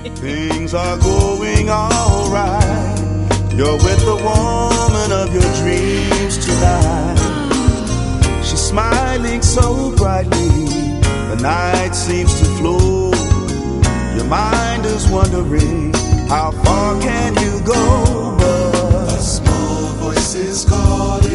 Things are going alright. You're with the woman of your dreams tonight. She's smiling so brightly. The night seems to flow. Your mind is wondering, how far can you go? But a small voice is calling.